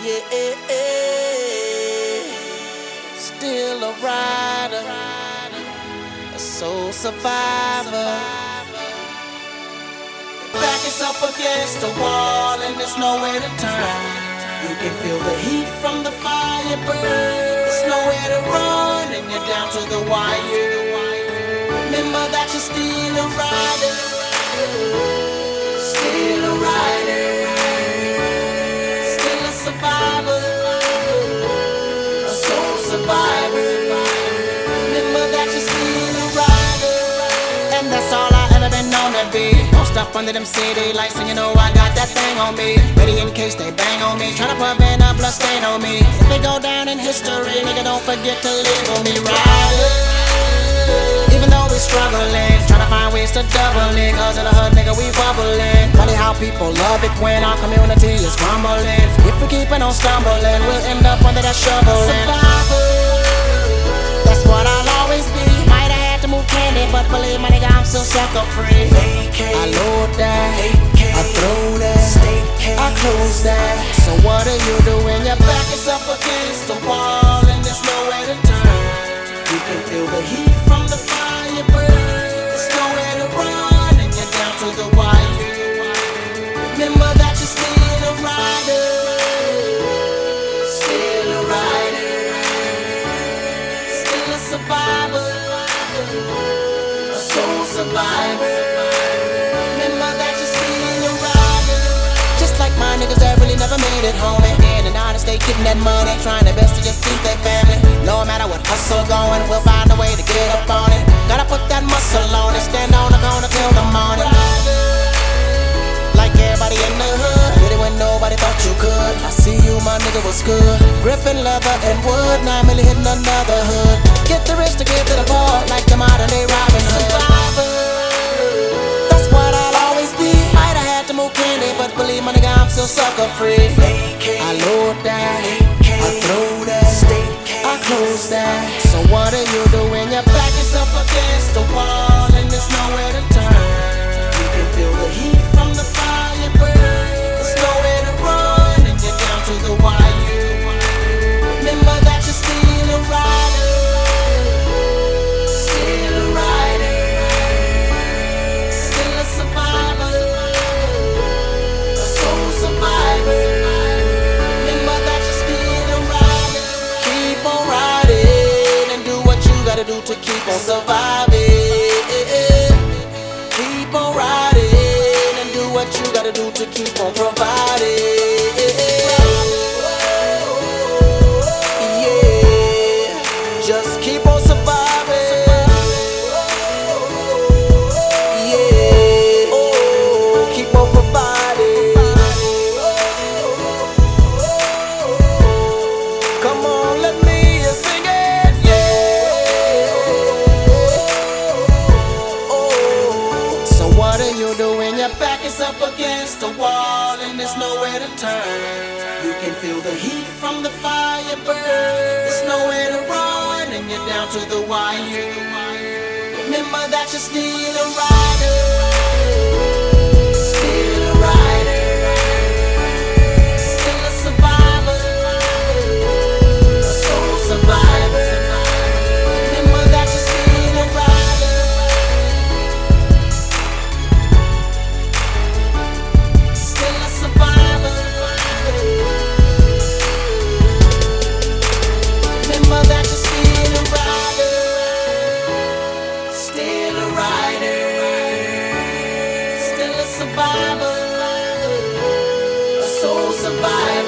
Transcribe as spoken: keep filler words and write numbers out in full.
yeah. Still a rider, a soul survivor. Back is up against the wall and there's nowhere to turn. You can feel the heat from the fire burn. There's nowhere to run and you're down to the wire. Remember that you're still a rider, still a rider, still a survivor, a soul survivor. Remember that you're still a rider, and that's all I ever been known to be. Up under them city lights, and you know I got that thing on me, ready in case they bang on me, tryna prevent a blood stain on me. If it go down in history, nigga, don't forget to label me rider. Even though we struggling, tryna find ways to double it, cause in the hood, nigga, we bubbling. Funny how people love it when our community is crumbling. If we keepin' on stumbling, we'll end up under that shoveling. That's what I'll always be. Might have had to move candy, but believe my nigga, I'm still sucker free. I load that, I throw that, I close that. So what do you do when your back is up against the wall and there's nowhere to turn? You can feel the heat from the fire burn. There's nowhere to run and you're down to the wire. Remember that you're still a rider, still a rider, still a survivor, a soul survivor. Niggas that really never made it home and in and out of state getting that money, trying their best to just feed their family. No matter what hustle going, we'll find a way to get up on it. Gotta put that muscle on it, stand on the corner till the morning. Like everybody in the hood, did it when nobody thought you could. I see you, my nigga, was good. Gripping leather and wood, now I'm really hitting another hood. Get the rich to get to the poor, like the modern day Robin Hood. That's what I'll always be. Might have had to move candy, but believe my nigga, I'm still sucker free. I load that, I throw that, I close that. So what do you do when your back is up against the wall and there's nowhere to turn? You can feel the heat from the fire burn. There's nowhere to run and you're down to the wire. Remember that you're still a rider, still a rider, still a survivor, a soul survivor. Remember that you're still a rider. Keep on riding and do what you gotta do to keep on surviving. Keep on riding and do what you gotta do to keep on providing. Yeah, just keep on surviving. Yeah, oh, keep on providing. Come on, let me sing it. Yeah. Oh, so what do you do when your back is up against the wall and there's nowhere to turn? You can feel the heat from the fire burn. There's nowhere to run and you're down to the wire. Remember that you're still a rider, still a rider, still a survivor, a soul survivor. Remember that you're still a rider, still a survivor. Remember that you're still a rider, still a rider, still a survivor, a soul survivor.